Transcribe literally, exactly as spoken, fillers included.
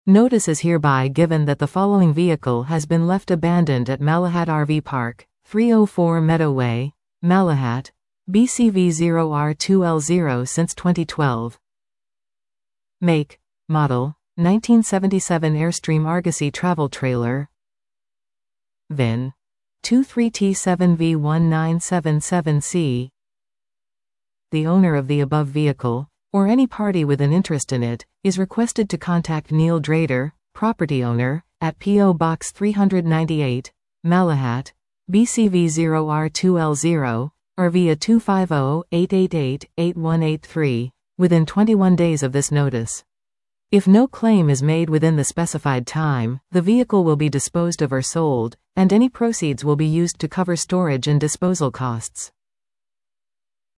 Notice is hereby given that the following vehicle has been left abandoned at Malahat R V Park, three oh four Meadow Way, Malahat, B C V zero R two L zero since twenty twelve. Make, model, nineteen seventy-seven Airstream Argosy Travel Trailer. V I N. two three T seven V one nine seven seven C. The owner of the above vehicle, or any party with an interest in it, is requested to contact Neil Drader, property owner, at P O Box three ninety-eight, Malahat, B C V zero R two L zero, or via two five zero, eight eight eight, eight one eight three, within twenty-one days of this notice. If no claim is made within the specified time, the vehicle will be disposed of or sold, and any proceeds will be used to cover storage and disposal costs.